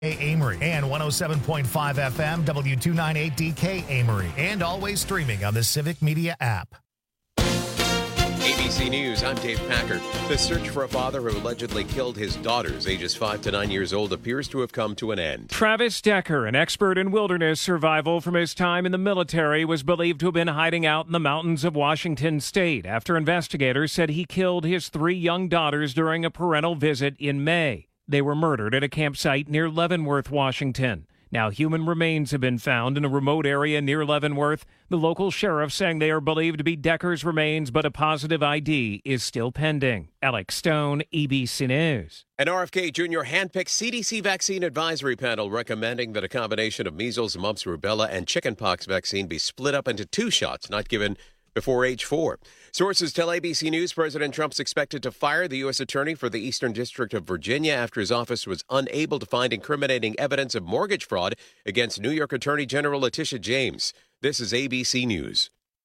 Amory and 107.5 FM W298DK Amory, and always streaming on the Civic Media app. ABC News, I'm Dave Packer. The search for a father who allegedly killed his daughters, ages 5 to 9 years old, appears to have come to an end. Travis Decker, an expert in wilderness survival from his time in the military, was believed to have been hiding out in the mountains of Washington state after investigators said he killed his 3 young daughters during a parental visit in May. They were murdered at a campsite near Leavenworth, Washington. Now, human remains have been found in a remote area near Leavenworth. The local sheriff saying they are believed to be Decker's remains, but a positive ID is still pending. Alex Stone, ABC News. An RFK Jr. handpicked CDC vaccine advisory panel recommending that a combination of measles, mumps, rubella, and chickenpox vaccine be split up into 2 shots, not given before age 4. Sources tell ABC News President Trump's expected to fire the U.S. Attorney for the Eastern District of Virginia after his office was unable to find incriminating evidence of mortgage fraud against New York Attorney General Letitia James. This is ABC News.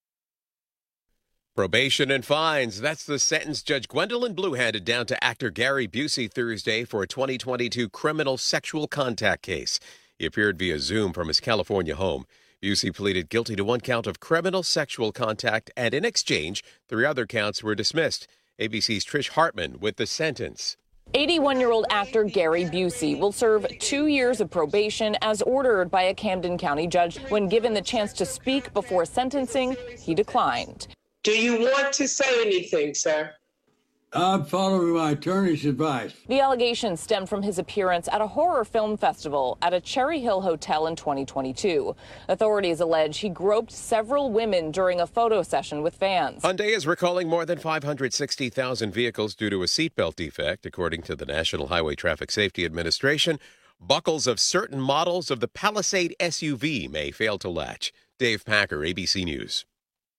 Probation and fines. That's the sentence Judge Gwendolyn Blue handed down to actor Gary Busey Thursday for a 2022 criminal sexual contact case. He appeared via Zoom from his California home. Busey pleaded guilty to 1 count of criminal sexual contact, and in exchange, 3 other counts were dismissed. ABC's Trish Hartman with the sentence. 81-year-old actor Gary Busey will serve 2 years of probation as ordered by a Camden County judge. When given the chance to speak before sentencing, he declined. Do you want to say anything, sir? I'm following my attorney's advice. The allegations stem from his appearance at a horror film festival at a Cherry Hill hotel in 2022. Authorities allege he groped several women during a photo session with fans. Hyundai is recalling more than 560,000 vehicles due to a seatbelt defect, according to the National Highway Traffic Safety Administration. Buckles of certain models of the Palisade SUV may fail to latch. Dave Packer, ABC News.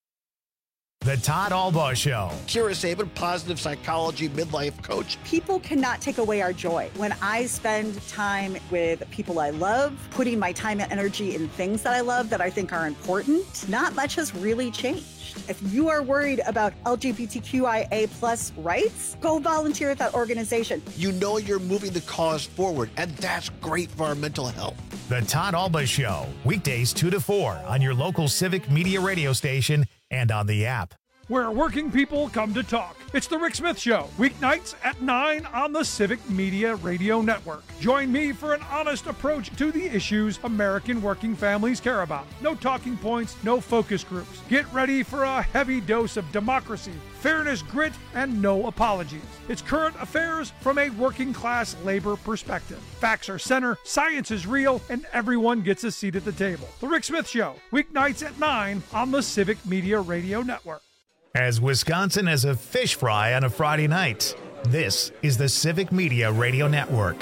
The Todd Albaugh Show. Kira Sabin, positive psychology midlife coach. People cannot take away our joy. When I spend time with people I love, putting my time and energy in things that I love that I think are important, not much has really changed. If you are worried about LGBTQIA plus rights, go volunteer at that organization. You know you're moving the cause forward, and that's great for our mental health. The Todd Albaugh Show, weekdays 2 to 4 on your local Civic Media radio station and on the app. Where working people come to talk. It's The Rick Smith Show, weeknights at 9 on the Civic Media Radio Network. Join me for an honest approach to the issues American working families care about. No talking points, no focus groups. Get ready for a heavy dose of democracy, fairness, grit, and no apologies. It's current affairs from a working class labor perspective. Facts are center, science is real, and everyone gets a seat at the table. The Rick Smith Show, weeknights at 9 on the Civic Media Radio Network. As Wisconsin as a fish fry on a Friday night, this is the Civic Media Radio Network.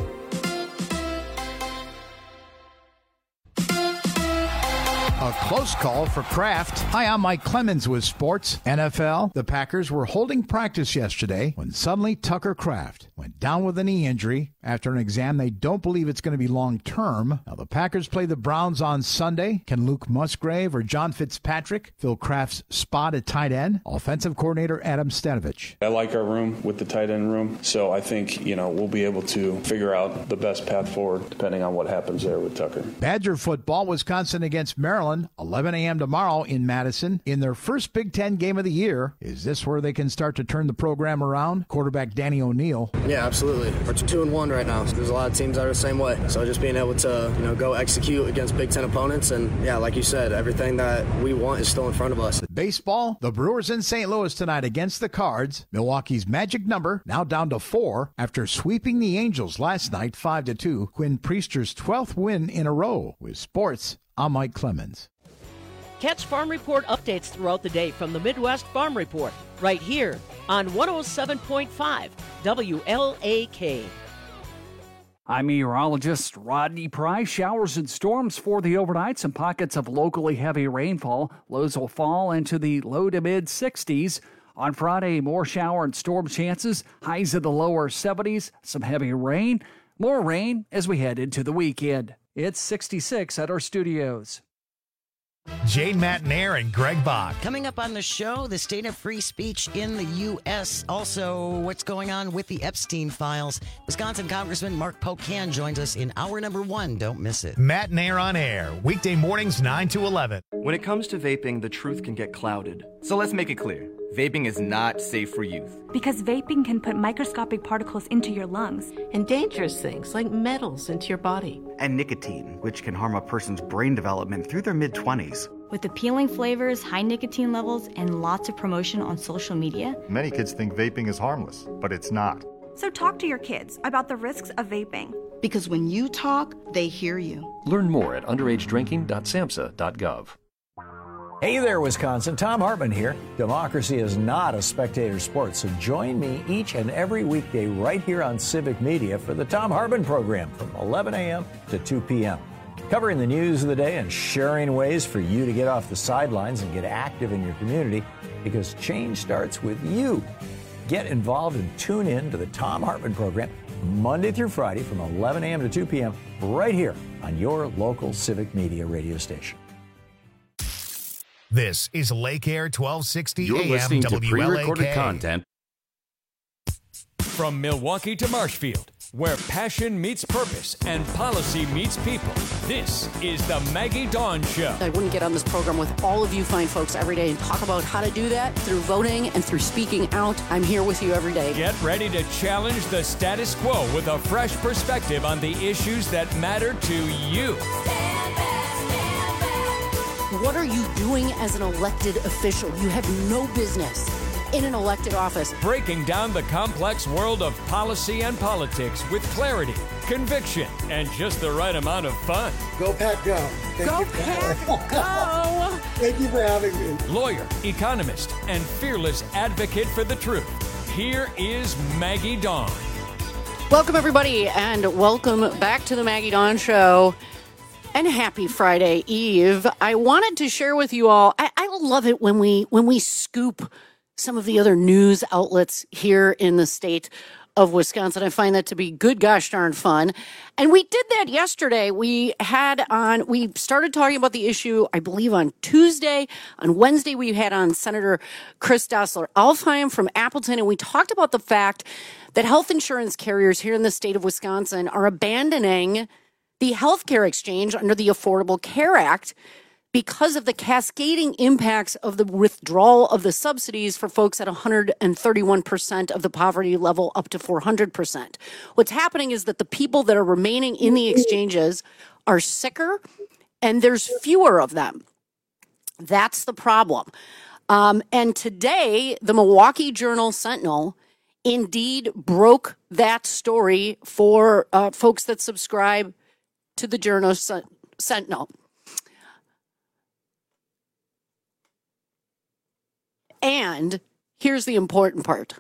A close call for Kraft. Hi, I'm Mike Clemens with Sports. NFL, the Packers were holding practice yesterday when suddenly Tucker Kraft went down with a knee injury after an exam they don't believe it's going to be long-term. Now, the Packers play the Browns on Sunday. Can Luke Musgrave or John Fitzpatrick fill Kraft's spot at tight end? Offensive coordinator Adam Stanovich. I like our room with the tight end room, so I think, we'll be able to figure out the best path forward depending on what happens there with Tucker. Badger football, Wisconsin against Maryland, 11 a.m. tomorrow in Madison. In their first Big Ten game of the year, is this where they can start to turn the program around? Quarterback Danny O'Neal. Yeah, absolutely. We're 2-1 right now. There's a lot of teams that are the same way. So just being able to, go execute against Big Ten opponents. And yeah, like you said, everything that we want is still in front of us. Baseball, the Brewers in St. Louis tonight against the Cards. Milwaukee's magic number now down to 4 after sweeping the Angels last night 5-2. Quinn Priester's 12th win in a row. With sports, I'm Mike Clemens. Catch Farm Report updates throughout the day from the Midwest Farm Report, right here on 107.5 WLAK. I'm meteorologist Rodney Price. Showers and storms for the overnight. Some pockets of locally heavy rainfall. Lows will fall into the low to mid 60s. On Friday, more shower and storm chances. Highs in the lower 70s. Some heavy rain. More rain as we head into the weekend. It's 66 at our studios. Jane Matnair and Greg Bach. Coming up on the show, the state of free speech in the U.S. Also, what's going on with the Epstein files. Wisconsin Congressman Mark Pocan joins us in hour number 1. Don't miss it. Matnair on air, weekday mornings 9 to 11. When it comes to vaping, the truth can get clouded. So let's make it clear. Vaping is not safe for youth. Because vaping can put microscopic particles into your lungs. And dangerous things like metals into your body. And nicotine, which can harm a person's brain development through their mid-20s. With appealing flavors, high nicotine levels, and lots of promotion on social media. Many kids think vaping is harmless, but it's not. So talk to your kids about the risks of vaping. Because when you talk, they hear you. Learn more at underagedrinking.samhsa.gov. Hey there, Wisconsin. Tom Hartman here. Democracy is not a spectator sport, so join me each and every weekday right here on Civic Media for the Tom Hartman program from 11 a.m. to 2 p.m. Covering the news of the day and sharing ways for you to get off the sidelines and get active in your community, because change starts with you. Get involved and tune in to the Tom Hartman program Monday through Friday from 11 a.m. to 2 p.m. right here on your local Civic Media radio station. This is Lake Air 1260 You're AM listening to WLAK. pre-recorded content. From Milwaukee to Marshfield, where passion meets purpose and policy meets people, this is the Maggie Dawn Show. I wouldn't get on this program with all of you fine folks every day and talk about how to do that through voting and through speaking out. I'm here with you every day. Get ready to challenge the status quo with a fresh perspective on the issues that matter to you. What are you doing as an elected official? You have no business in an elected office. Breaking down the complex world of policy and politics with clarity, conviction, and just the right amount of fun. Go Pat, go. Go Pat, go. Thank you for having me. Lawyer, economist, and fearless advocate for the truth. Here is Maggie Dawn. Welcome, everybody, and welcome back to the Maggie Dawn Show. And happy Friday Eve. I wanted to share with you all, I love it when we scoop some of the other news outlets here in the state of Wisconsin. I find that to be good gosh darn fun. And we did that yesterday. We started talking about the issue, I believe, on Tuesday. On Wednesday, we had on Senator Chris Dossler-Alfheim from Appleton, and we talked about the fact that health insurance carriers here in the state of Wisconsin are abandoning the healthcare exchange under the Affordable Care Act because of the cascading impacts of the withdrawal of the subsidies for folks at 131% of the poverty level up to 400%. What's happening is that the people that are remaining in the exchanges are sicker and there's fewer of them. That's the problem. And today, the Milwaukee Journal-Sentinel indeed broke that story for folks that subscribe to the Journal-Sentinel. And here's the important part.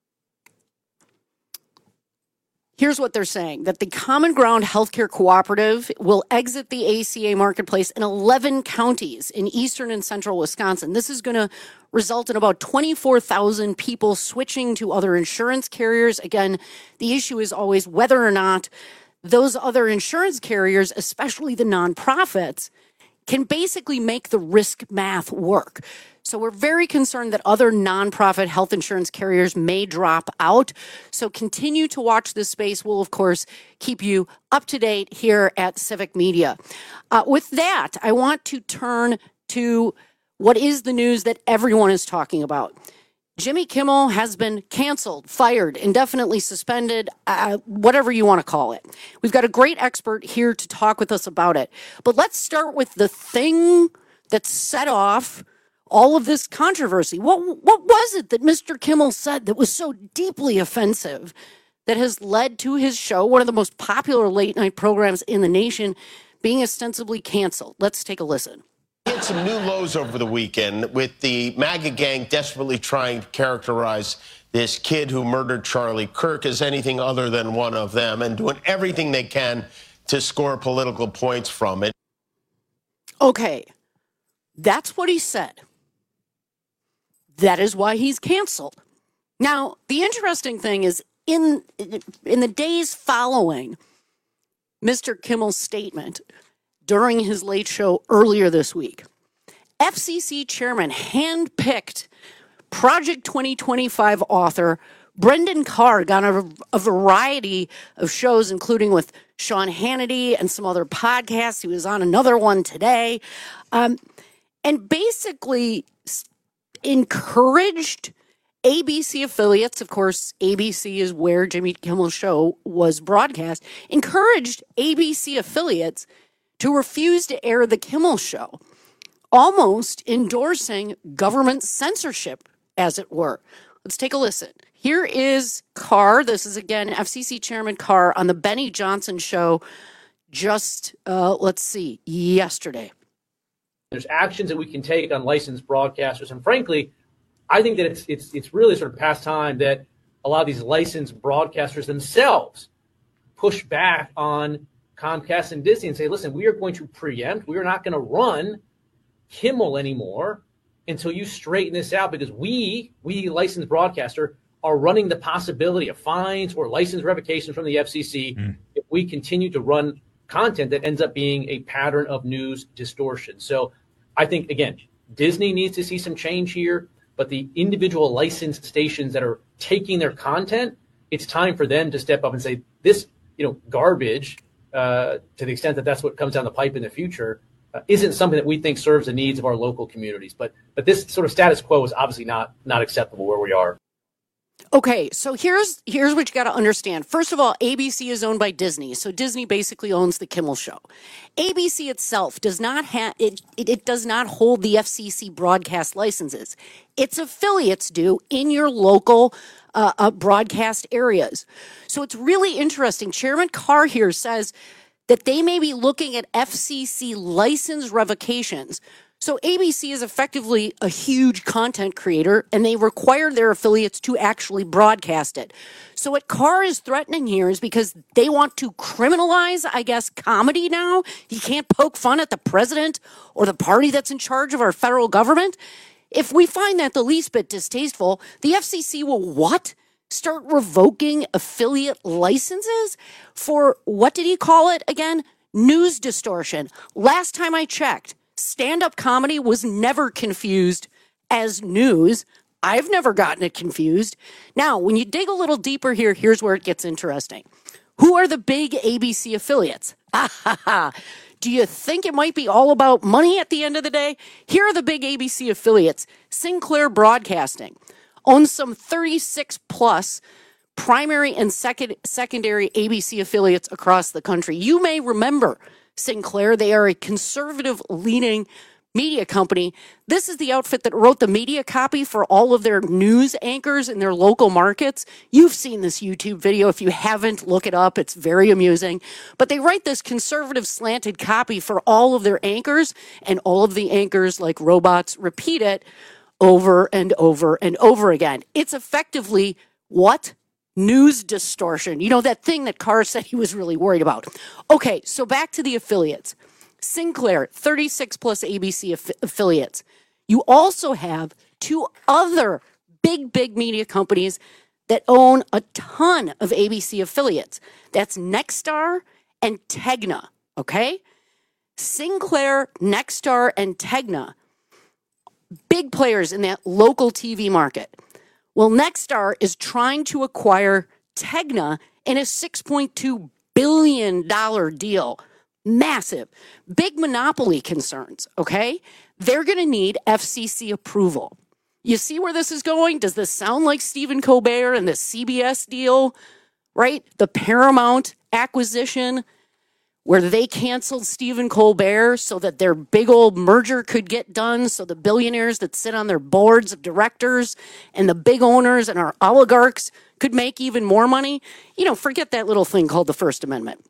Here's what they're saying, that the Common Ground Healthcare Cooperative will exit the ACA marketplace in 11 counties in eastern and central Wisconsin. This is going to result in about 24,000 people switching to other insurance carriers. Again, the issue is always whether or not those other insurance carriers, especially the nonprofits, can basically make the risk math work. So we're very concerned that other nonprofit health insurance carriers may drop out. So continue to watch this space. We'll, of course, keep you up to date here at Civic Media. With that, I want to turn to what is the news that everyone is talking about. Jimmy Kimmel has been canceled, fired, indefinitely suspended, whatever you want to call it. We've got a great expert here to talk with us about it. But let's start with the thing that set off all of this controversy. What was it that Mr. Kimmel said that was so deeply offensive that has led to his show, one of the most popular late night programs in the nation, being ostensibly canceled? Let's take a listen. Hit some new lows over the weekend with the MAGA gang desperately trying to characterize this kid who murdered Charlie Kirk as anything other than one of them and doing everything they can to score political points from it. Okay, that's what he said. That is why he's canceled. Now, the interesting thing is in the days following Mr. Kimmel's statement during his late show earlier this week, FCC chairman handpicked Project 2025 author Brendan Carr got on a variety of shows, including with Sean Hannity and some other podcasts. He was on another one today, and basically encouraged ABC affiliates, of course, ABC is where Jimmy Kimmel's show was broadcast, encouraged ABC affiliates to refuse to air the Kimmel show, almost endorsing government censorship, as it were. Let's take a listen. Here is Carr. This is, again, FCC Chairman Carr on the Benny Johnson show just, yesterday. There's actions that we can take on licensed broadcasters. And frankly, I think that it's really sort of past time that a lot of these licensed broadcasters themselves push back on Comcast and Disney and say, listen, we are going to preempt. We are not going to run Kimmel anymore until you straighten this out, because we licensed broadcaster, are running the possibility of fines or license revocation from the FCC if we continue to run content that ends up being a pattern of news distortion. So I think, again, Disney needs to see some change here, but the individual licensed stations that are taking their content, it's time for them to step up and say, this, garbage, to the extent that that's what comes down the pipe in the future, isn't something that we think serves the needs of our local communities. But this sort of status quo is obviously not acceptable where we are. Okay, so here's what you got to understand. First of all, ABC is owned by Disney, so Disney basically owns the Kimmel show. ABC itself does not have it does not hold the FCC broadcast licenses. Its affiliates do in your local broadcast areas. So it's really interesting. Chairman Carr here says that they may be looking at FCC license revocations. So ABC is effectively a huge content creator, and they require their affiliates to actually broadcast it. So what Carr is threatening here is because they want to criminalize, I guess, comedy now. You can't poke fun at the president or the party that's in charge of our federal government. If we find that the least bit distasteful, the FCC will what? Start revoking affiliate licenses for, what did he call it again? News distortion. Last time I checked, stand-up comedy was never confused as news. I've never gotten it confused. Now, when you dig a little deeper here, here's where it gets interesting. Who are the big ABC affiliates? Do you think it might be all about money at the end of the day? Here are the big ABC affiliates. Sinclair Broadcasting owns some 36-plus primary and secondary ABC affiliates across the country. You may remember Sinclair. They are a conservative-leaning media company. This is the outfit that wrote the media copy for all of their news anchors in their local markets. You've seen this YouTube video. If you haven't, look it up. It's very amusing. But they write this conservative slanted copy for all of their anchors, and all of the anchors, like robots, repeat it over and over and over again. It's effectively what? News distortion. You know, that thing that Carr said he was really worried about. Okay, so back to the affiliates. Sinclair, 36-plus ABC affiliates. You also have two other big media companies that own a ton of ABC affiliates. That's Nexstar and Tegna, okay? Sinclair, Nexstar, and Tegna, big players in that local TV market. Well, Nexstar is trying to acquire Tegna in a $6.2 billion deal. Massive. Big monopoly concerns, okay? They're going to need FCC approval. You see where this is going? Does this sound like Stephen Colbert and the CBS deal, right? The Paramount acquisition, where they canceled Stephen Colbert so that their big old merger could get done, so the billionaires that sit on their boards of directors and the big owners and our oligarchs could make even more money. You know, forget that little thing called the First Amendment.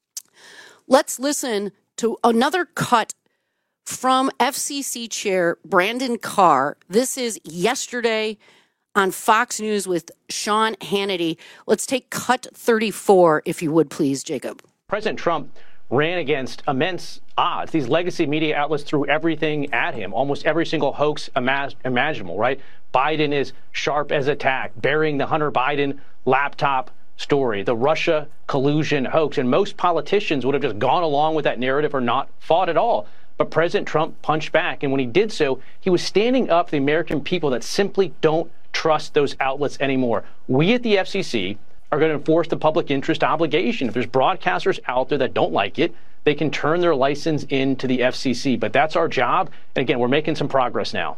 Let's listen to another cut from FCC Chair Brendan Carr. This is yesterday on Fox News with Sean Hannity. Let's take cut 34, if you would please, Jacob. President Trump ran against immense odds. These legacy media outlets threw everything at him, almost every single hoax imaginable, right? Biden is sharp as a tack, burying the Hunter Biden laptop story, the Russia collusion hoax. And most politicians would have just gone along with that narrative or not fought at all. But President Trump punched back. And when he did so, he was standing up for the American people that simply don't trust those outlets anymore. We at the FCC are going to enforce the public interest obligation. If there's broadcasters out there that don't like it, they can turn their license into the FCC. But that's our job. And again, we're making some progress now.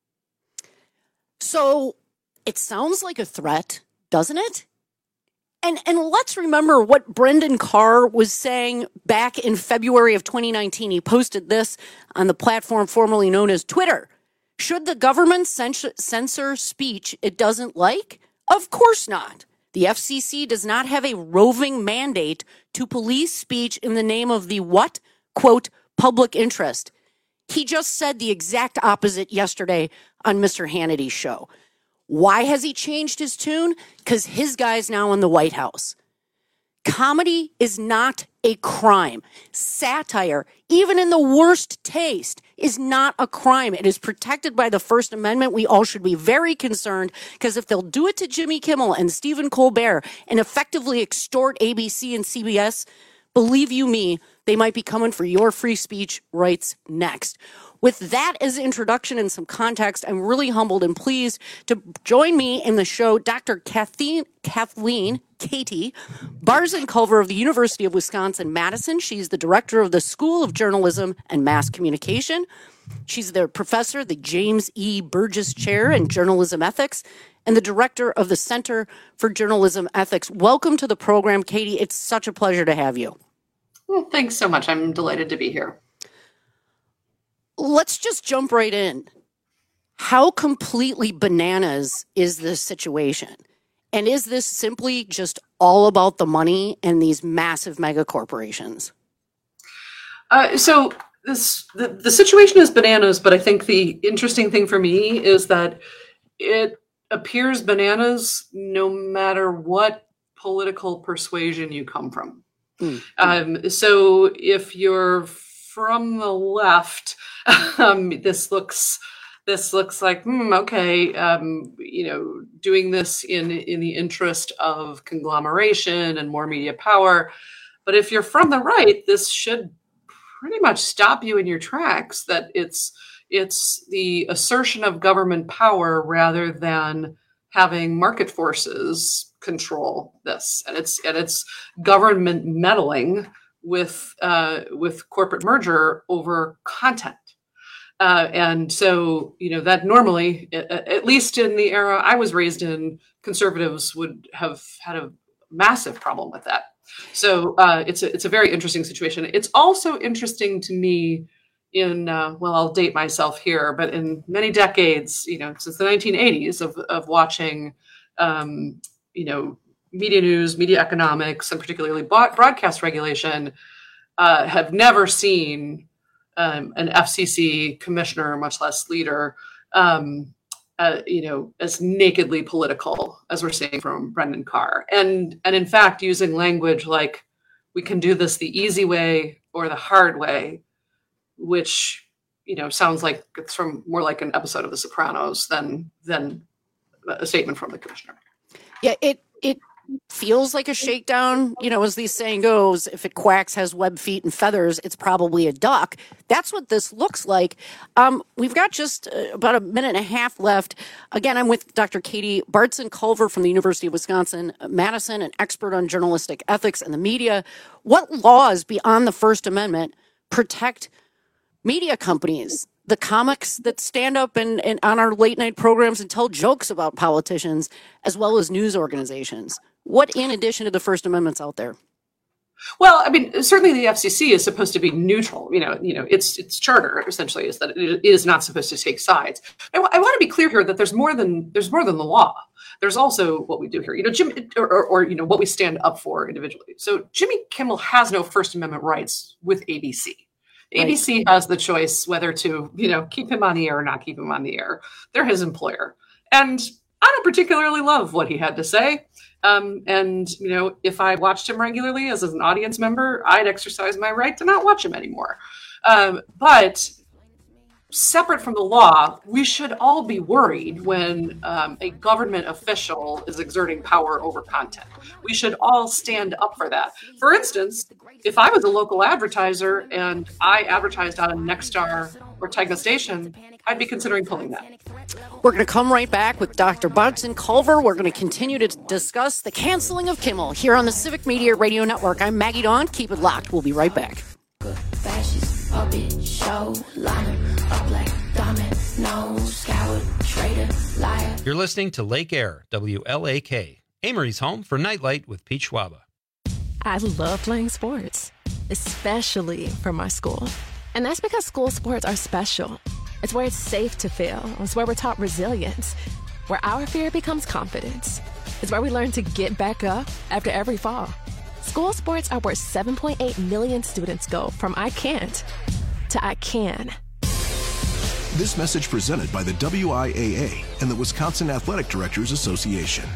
So it sounds like a threat, doesn't it? And let's remember what Brendan Carr was saying back in February of 2019. He posted this on the platform formerly known as Twitter. Should the government censor speech it doesn't like? Of course not. The FCC does not have a roving mandate to police speech in the name of the what? Quote, public interest. He just said the exact opposite yesterday on Mr. Hannity's show. Why has he changed his tune? Because his guy's now in the White House. Comedy is not a crime. Satire, even in the worst taste, is not a crime. It is protected by the First Amendment. We all should be very concerned, because if they'll do it to Jimmy Kimmel and Stephen Colbert and effectively extort ABC and CBS, believe you me, they might be coming for your free speech rights next. With that as introduction and some context, I'm really humbled and pleased to join me in the show Dr. Kathleen Katie Barzun-Culver of the University of Wisconsin-Madison. She's the director of the School of Journalism and Mass Communication. She's the professor, the James E. Burgess Chair in Journalism Ethics, and the director of the Center for Journalism Ethics. Welcome to the program, Katie. It's such a pleasure to have you. Well, thanks so much. I'm delighted to be here. Let's just jump right in. How completely bananas is this situation? And is this simply just all about the money and these massive mega corporations? So the situation is bananas, but I think the interesting thing for me is that it appears bananas no matter what political persuasion you come from. So if you're from the left, this looks like okay, doing this in the interest of conglomeration and more media power. But if you're from the right, this should pretty much stop you in your tracks. That it's the assertion of government power rather than having market forces control this, and it's government meddling with corporate merger over content. And so, that normally, at least in the era I was raised in, conservatives would have had a massive problem with that. So it's a very interesting situation. It's also interesting to me in, I'll date myself here, but in many decades, since the 1980s of watching, media news, media economics, and particularly broadcast regulation, have never seen an FCC commissioner, much less leader, as nakedly political as we're seeing from Brendan Carr. And in fact, using language like, we can do this the easy way or the hard way, which, sounds like it's from more like an episode of The Sopranos than a statement from the commissioner. Yeah, it feels like a shakedown. As the saying goes, if it quacks, has web feet and feathers, it's probably a duck. That's what this looks like. We've got just about a minute and a half left. Again, I'm with Dr. Katie Barzun-Culver from the University of Wisconsin-Madison, an expert on journalistic ethics and the media. What laws beyond the First Amendment protect media companies, the comics that stand up and on our late night programs and tell jokes about politicians, as well as news organizations? What, in addition to the First Amendment's out there? Well, I mean, certainly the FCC is supposed to be neutral. Its charter essentially is that it is not supposed to take sides. I want to be clear here that there's more than the law. There's also what we do here, what we stand up for individually. So Jimmy Kimmel has no First Amendment rights with ABC. Right. ABC has the choice whether to, keep him on the air or not keep him on the air. They're his employer. And I don't particularly love what he had to say. If I watched him regularly as an audience member, I'd exercise my right to not watch him anymore. But separate from the law, we should all be worried when a government official is exerting power over content. We should all stand up for that. For instance, if I was a local advertiser and I advertised on a Nexstar or Tegna station, I'd be considering pulling that. We're going to come right back with Dr. Bartson Culver. We're going to continue to discuss the canceling of Kimmel here on the Civic Media Radio Network. I'm Maggie Dawn. Keep it locked. We'll be right back. You're listening to Lake Air, WLAK, Amory's home for Nightlight with Pete Schwaba. I love playing sports, especially for my school. And that's because school sports are special. It's where it's safe to fail. It's where we're taught resilience, where our fear becomes confidence. It's where we learn to get back up after every fall. School sports are where 7.8 million students go from I can't to I can. This message presented by the WIAA and the Wisconsin Athletic Directors Association.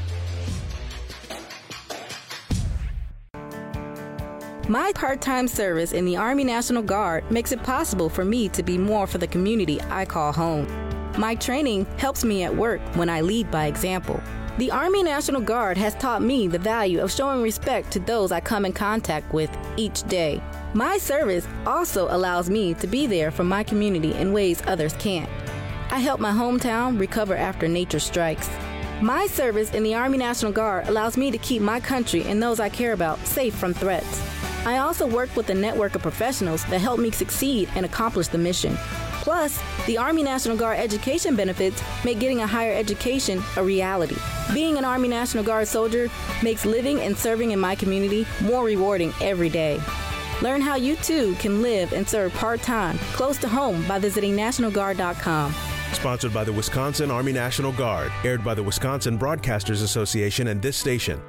My part-time service in the Army National Guard makes it possible for me to be more for the community I call home. My training helps me at work when I lead by example. The Army National Guard has taught me the value of showing respect to those I come in contact with each day. My service also allows me to be there for my community in ways others can't. I help my hometown recover after nature strikes. My service in the Army National Guard allows me to keep my country and those I care about safe from threats. I also work with a network of professionals that help me succeed and accomplish the mission. Plus, the Army National Guard education benefits make getting a higher education a reality. Being an Army National Guard soldier makes living and serving in my community more rewarding every day. Learn how you too can live and serve part-time close to home by visiting NationalGuard.com. Sponsored by the Wisconsin Army National Guard, aired by the Wisconsin Broadcasters Association and this station.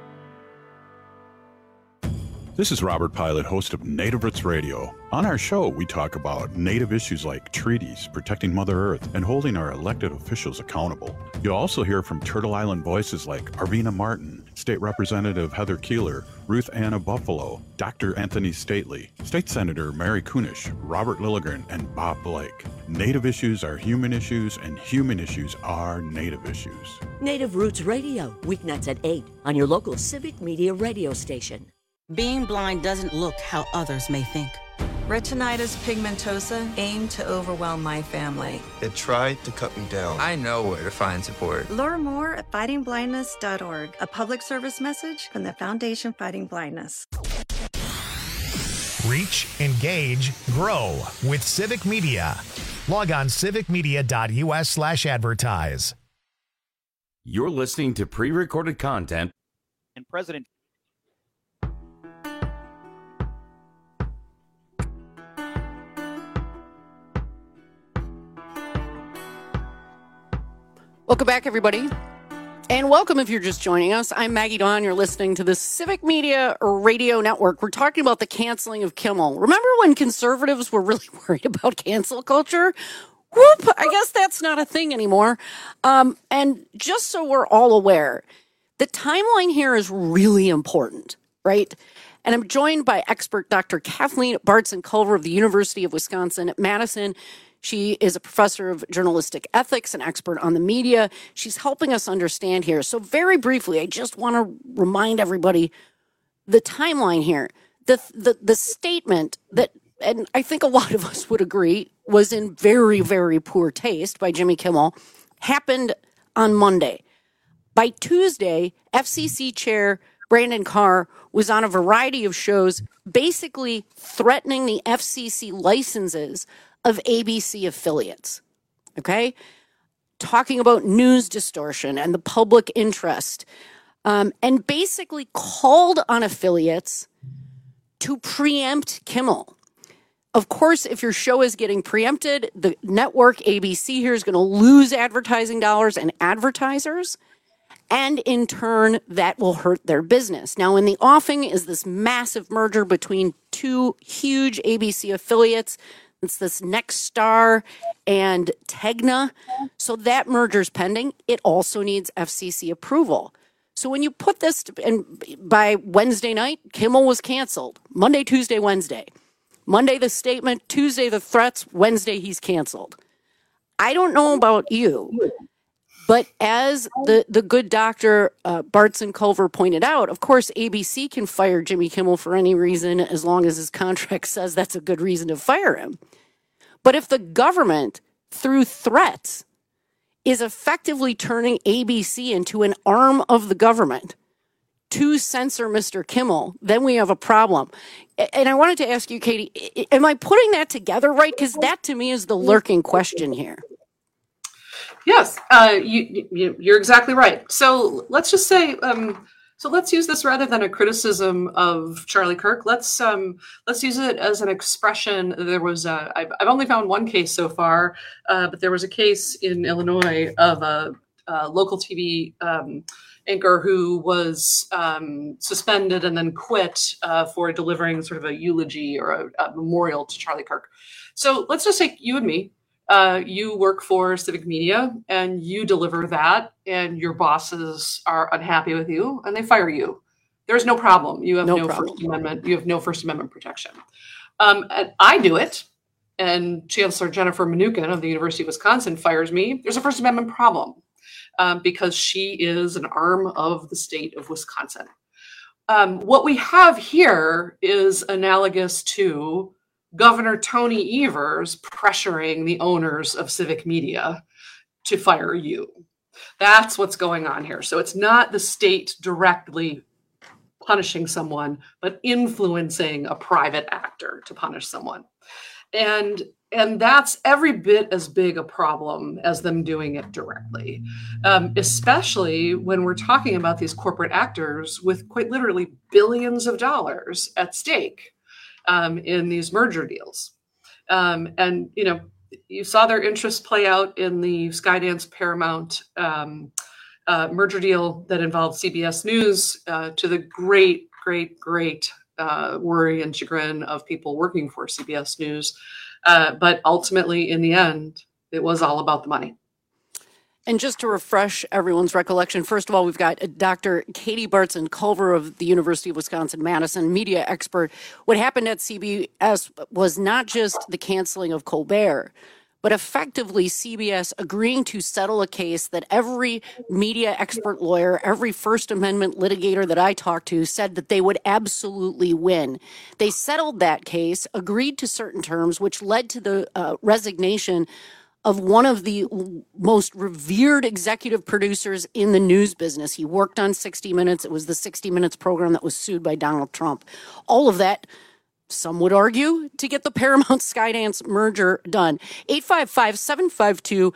This is Robert Pilot, host of Native Roots Radio. On our show, we talk about Native issues like treaties, protecting Mother Earth, and holding our elected officials accountable. You'll also hear from Turtle Island voices like Arvina Martin, State Representative Heather Keeler, Ruth Anna Buffalo, Dr. Anthony Stately, State Senator Mary Kunish, Robert Lilligren, and Bob Blake. Native issues are human issues, and human issues are Native issues. Native Roots Radio, weeknights at 8 on your local Civic Media radio station. Being blind doesn't look how others may think. Retinitis pigmentosa aimed to overwhelm my family. It tried to cut me down. I know where to find support. Learn more at fightingblindness.org, a public service message from the Foundation Fighting Blindness. Reach, engage, grow with Civic Media. Log on civicmedia.us/advertise. You're listening to pre-recorded content. And President Welcome back, everybody. And welcome if you're just joining us. I'm Maggie Dawn. You're listening to the Civic Media Radio Network. We're talking about the canceling of Kimmel. Remember when conservatives were really worried about cancel culture? Whoop! I guess that's not a thing anymore. And just so we're all aware, the timeline here is really important, right? And I'm joined by expert Dr. Kathleen Bartson Culver of the University of Wisconsin at Madison. She is a professor of journalistic ethics, an expert on the media. She's helping us understand here. So very briefly, I just want to remind everybody the timeline here. The statement that, and I think a lot of us would agree, was in very, very poor taste by Jimmy Kimmel, happened on Monday. By Tuesday, FCC Chair Brandon Carr was on a variety of shows basically threatening the FCC licenses of ABC affiliates, okay? Talking about news distortion and the public interest, and basically called on affiliates to preempt Kimmel. Of course, if your show is getting preempted, the network ABC here is going to lose advertising dollars and advertisers, and in turn, that will hurt their business. Now, in the offing is this massive merger between two huge ABC affiliates. It's this Nexstar and Tegna. So that merger's pending. It also needs FCC approval. So when you put this, and by Wednesday night, Kimmel was canceled. Monday, Tuesday, Wednesday. Monday, the statement. Tuesday, the threats. Wednesday, he's canceled. I don't know about you, but as the good doctor Bartson Culver pointed out, of course, ABC can fire Jimmy Kimmel for any reason as long as his contract says that's a good reason to fire him. But if the government, through threats, is effectively turning ABC into an arm of the government to censor Mr. Kimmel, then we have a problem. And I wanted to ask you, Katie, am I putting that together right? Because that to me is the lurking question here. Yes, you're exactly right. So let's just say, so let's use this rather than a criticism of Charlie Kirk. Let's use it as an expression. There was I've only found one case so far, but there was a case in Illinois of a local TV anchor who was suspended and then quit for delivering sort of a eulogy or a memorial to Charlie Kirk. So let's just say you and me. You work for Civic Media and you deliver that and your bosses are unhappy with you and they fire you. There's no problem. You have no First Amendment. You have no First Amendment protection. And I do it and Chancellor Jennifer Mnuchin of the University of Wisconsin fires me. There's a First Amendment problem because she is an arm of the state of Wisconsin. What we have here is analogous to Governor Tony Evers pressuring the owners of Civic Media to fire you. That's what's going on here. So it's not the state directly punishing someone, but influencing a private actor to punish someone. And that's every bit as big a problem as them doing it directly, especially when we're talking about these corporate actors with quite literally billions of dollars at stake. In these merger deals. And, you know, you saw their interests play out in the Skydance Paramount merger deal that involved CBS News to the great worry and chagrin of people working for CBS News. But ultimately, in the end, it was all about the money. And just to refresh everyone's recollection, first of all, we've got Dr. Katie Bartson Culver of the University of Wisconsin-Madison, media expert. What happened at CBS was not just the canceling of Colbert, but effectively CBS agreeing to settle a case that every media expert lawyer, every First Amendment litigator that I talked to said that they would absolutely win. They settled that case, agreed to certain terms, which led to the resignation of one of the most revered executive producers in the news business. He worked on 60 Minutes. It was the 60 Minutes program that was sued by Donald Trump. All of that, some would argue, to get the Paramount Skydance merger done. 855-752-4842,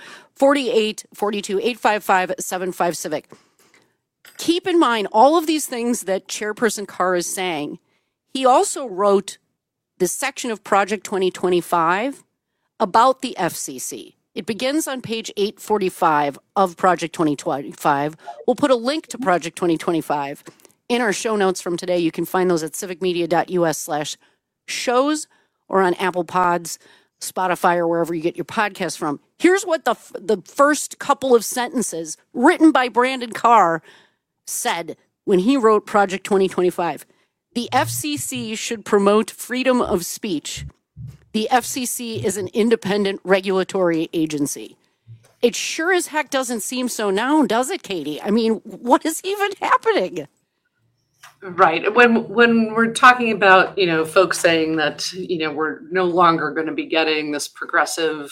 855-75-CIVIC. Keep in mind all of these things that Chairperson Carr is saying. He also wrote the section of Project 2025 about the FCC. It begins on page 845 of Project 2025. We'll put a link to Project 2025 in our show notes from today. You can find those at civicmedia.us/shows or on Apple Pods, Spotify, or wherever you get your podcasts from. Here's what the first couple of sentences written by Brandon Carr said when he wrote Project 2025. The FCC should promote freedom of speech. The FCC is an independent regulatory agency. It sure as heck doesn't seem so now, does it, Katie? I mean, what is even happening? Right. When we're talking about, you know, folks saying that, you know, we're no longer going to be getting this progressive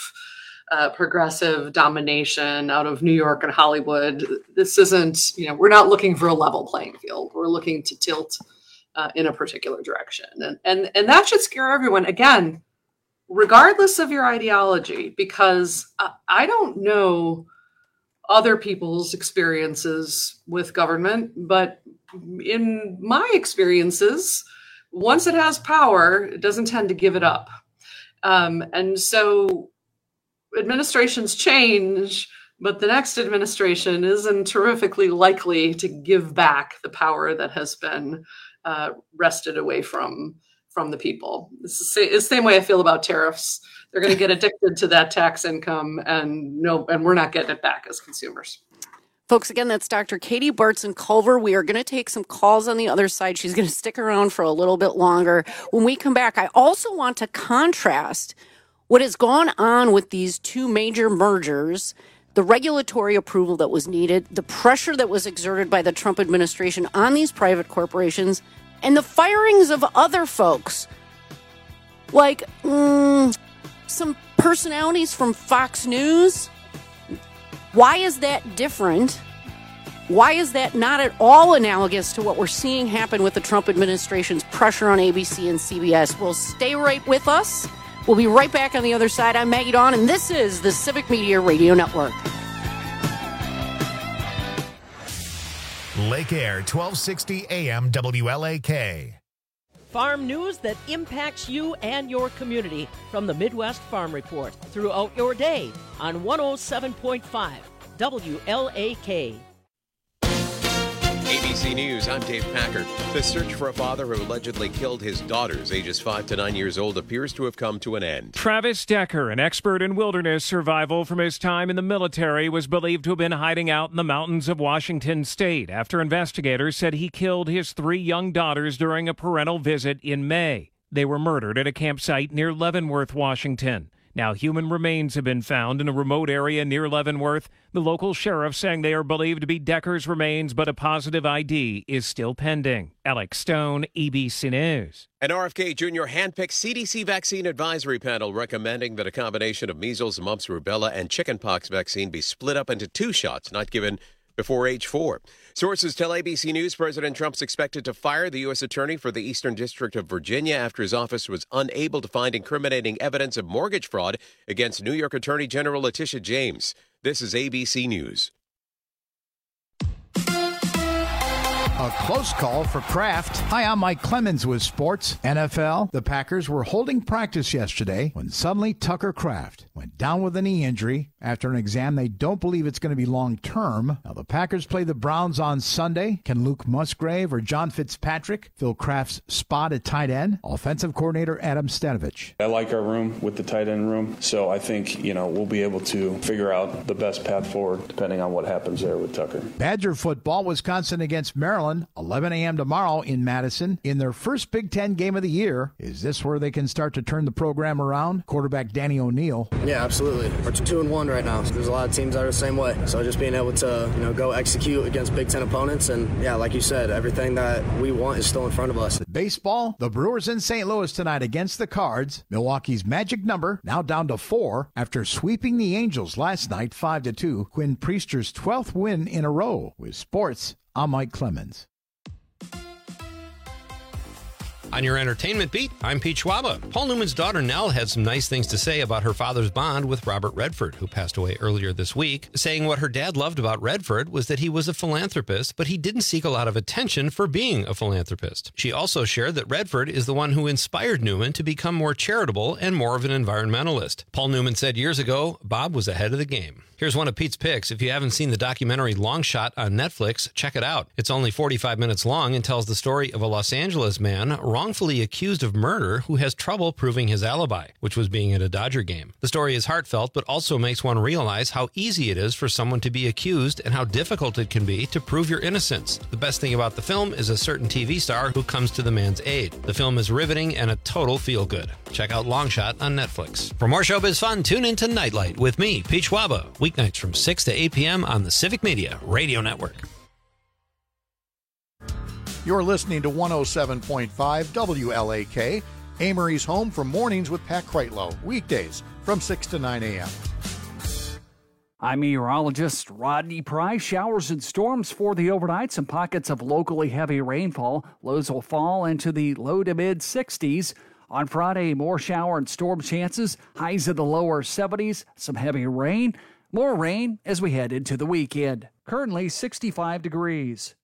domination out of New York and Hollywood, this isn't, you know, we're not looking for a level playing field. We're looking to tilt in a particular direction. And that should scare everyone. Again, regardless of your ideology, because I don't know other people's experiences with government, but in my experiences, once it has power, it doesn't tend to give it up. And so administrations change, but the next administration isn't terrifically likely to give back the power that has been wrested away from the people. It's the same way I feel about tariffs. They're going to get addicted to that tax income, and we're not getting it back as consumers. Folks, again, that's Dr. Katie Bartson Culver. We are going to take some calls on the other side. She's going to stick around for a little bit longer. When we come back, I also want to contrast What has gone on with these two major mergers, the regulatory approval that was needed, the pressure that was exerted by the Trump administration on these private corporations, and the firings of other folks, like some personalities from Fox News. Why is that different? Why is that not at all analogous to what we're seeing happen with the Trump administration's pressure on ABC and CBS? Well, stay right with us. We'll be right back on the other side. I'm Maggie Dawn, and this is the Civic Media Radio Network. Lake Air, 1260 AM WLAK. Farm news that impacts you and your community from the Midwest Farm Report throughout your day on 107.5 WLAK. ABC News, I'm Dave Packard. The search for a father who allegedly killed his daughters, ages 5 to 9 years old, appears to have come to an end. Travis Decker, an expert in wilderness survival from his time in the military, was believed to have been hiding out in the mountains of Washington state after investigators said he killed his 3 young daughters during a parental visit in May. They were murdered at a campsite near Leavenworth, Washington. Now, human remains have been found in a remote area near Leavenworth. The local sheriff saying they are believed to be Decker's remains, but a positive ID is still pending. Alex Stone, ABC News. An RFK Jr. handpicked CDC vaccine advisory panel recommending that a combination of measles, mumps, rubella, and chickenpox vaccine be split up into 2 shots, not given before age 4. Sources tell ABC News President Trump's expected to fire the U.S. Attorney for the Eastern District of Virginia after his office was unable to find incriminating evidence of mortgage fraud against New York Attorney General Letitia James. This is ABC News. A close call for Kraft. Hi, I'm Mike Clemens with Sports. NFL, the Packers were holding practice yesterday when suddenly Tucker Kraft went down with a knee injury after an exam they don't believe it's going to be long-term. Now, the Packers play the Browns on Sunday. Can Luke Musgrave or John Fitzpatrick fill Kraft's spot at tight end? Offensive coordinator Adam Stanovich. I like our room with the tight end room, so I think, we'll be able to figure out the best path forward depending on what happens there with Tucker. Badger football, Wisconsin against Maryland, 11 a.m. tomorrow in Madison. In their first Big Ten game of the year, is this where they can start to turn the program around? Quarterback Danny O'Neill. Yeah, absolutely. We're 2-1 right now. So there's a lot of teams that are the same way. So just being able to, go execute against Big Ten opponents. And yeah, like you said, everything that we want is still in front of us. Baseball, the Brewers in St. Louis tonight against the Cards. Milwaukee's magic number now down to 4 after sweeping the Angels last night 5-2. Quinn Priester's 12th win in a row. With sports, I'm Mike Clemens. On your entertainment beat, I'm Pete Schwaba. Paul Newman's daughter Nell had some nice things to say about her father's bond with Robert Redford, who passed away earlier this week, saying what her dad loved about Redford was that he was a philanthropist, but he didn't seek a lot of attention for being a philanthropist. She also shared that Redford is the one who inspired Newman to become more charitable and more of an environmentalist. Paul Newman said years ago, Bob was ahead of the game. Here's one of Pete's picks. If you haven't seen the documentary Long Shot on Netflix, check it out. It's only 45 minutes long and tells the story of a Los Angeles man wrongfully accused of murder who has trouble proving his alibi, which was being at a Dodger game. The story is heartfelt, but also makes one realize how easy it is for someone to be accused and how difficult it can be to prove your innocence. The best thing about the film is a certain TV star who comes to the man's aid. The film is riveting and a total feel-good. Check out Long Shot on Netflix. For more showbiz fun, tune into Nightlight with me, Pete Schwaba, weeknights from 6 to 8 p.m. on the Civic Media Radio Network. You're listening to 107.5 WLAK, Amory's home for mornings with Pat Kreitlow, weekdays from 6 to 9 a.m. I'm meteorologist Rodney Price. Showers and storms for the overnight. Some pockets of locally heavy rainfall. Lows will fall into the low to mid 60s. On Friday, more shower and storm chances. Highs in the lower 70s. Some heavy rain. More rain as we head into the weekend. Currently 65 degrees.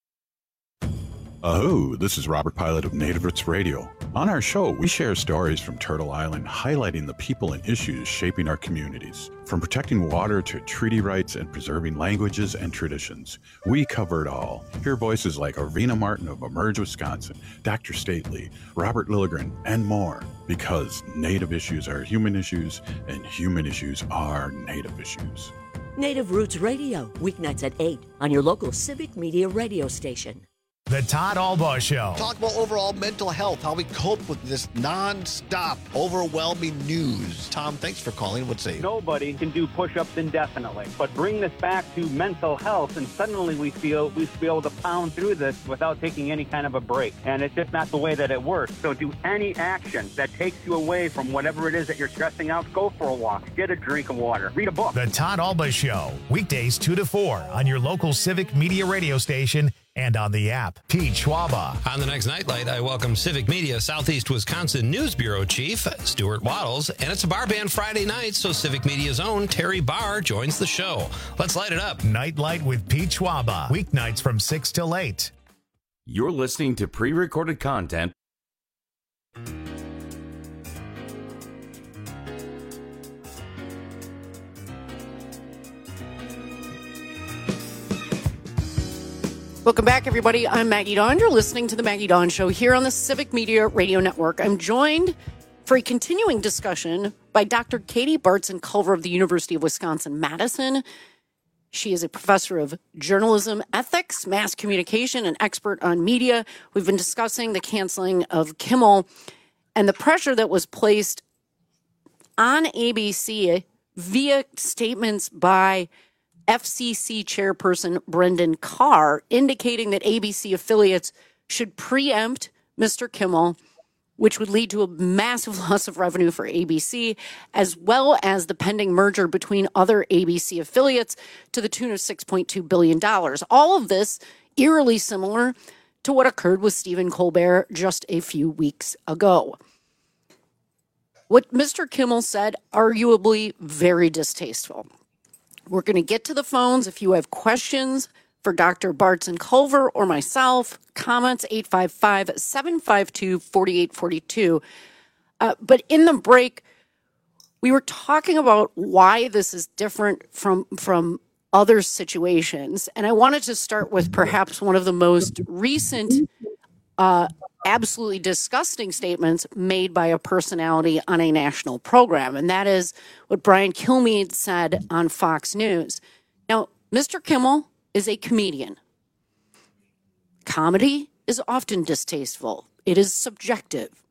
Oh, this is Robert Pilot of Native Roots Radio. On our show, we share stories from Turtle Island, highlighting the people and issues shaping our communities. From protecting water to treaty rights and preserving languages and traditions, we cover it all. Hear voices like Arvina Martin of Emerge, Wisconsin, Dr. Stately, Robert Lilligren, and more. Because Native issues are human issues, and human issues are Native issues. Native Roots Radio, weeknights at 8 on your local Civic Media radio station. The Todd Albaugh Show. Talk about overall mental health, how we cope with this nonstop, overwhelming news. Tom, thanks for calling. What's say? Nobody can do push-ups indefinitely, but bring this back to mental health, and suddenly we feel we should be able to pound through this without taking any kind of a break. And it's just not the way that it works. So do any action that takes you away from whatever it is that you're stressing out. Go for a walk. Get a drink of water. Read a book. The Todd Albaugh Show. Weekdays 2 to 4 on your local Civic Media radio station and on the app. Pete Schwaba. On the next Nightlight, I welcome Civic Media Southeast Wisconsin News Bureau Chief Stuart Waddles, and it's a bar band Friday night, so Civic Media's own Terry Barr joins the show. Let's light it up. Nightlight with Pete Schwaba. Weeknights from 6 till 8. You're listening to pre-recorded content. Welcome back, everybody. I'm Maggie Dawn. You're listening to The Maggie Dawn Show here on the Civic Media Radio Network. I'm joined for a continuing discussion by Dr. Katie Bartzen-Culver of the University of Wisconsin-Madison. She is a professor of journalism ethics, mass communication, and expert on media. We've been discussing the canceling of Kimmel and the pressure that was placed on ABC via statements by FCC chairperson Brendan Carr, indicating that ABC affiliates should preempt Mr. Kimmel, which would lead to a massive loss of revenue for ABC, as well as the pending merger between other ABC affiliates to the tune of $6.2 billion. All of this eerily similar to what occurred with Stephen Colbert just a few weeks ago. What Mr. Kimmel said, arguably very distasteful. We're going to get to the phones. If you have questions for Dr. Bartzen-Culver or myself, comments 855-752-4842. But in the break, we were talking about why this is different from other situations. And I wanted to start with perhaps one of the most recent absolutely disgusting statements made by a personality on a national program. And that is what Brian Kilmeade said on Fox News. Now, Mr. Kimmel is a comedian. Comedy is often distasteful. It is subjective.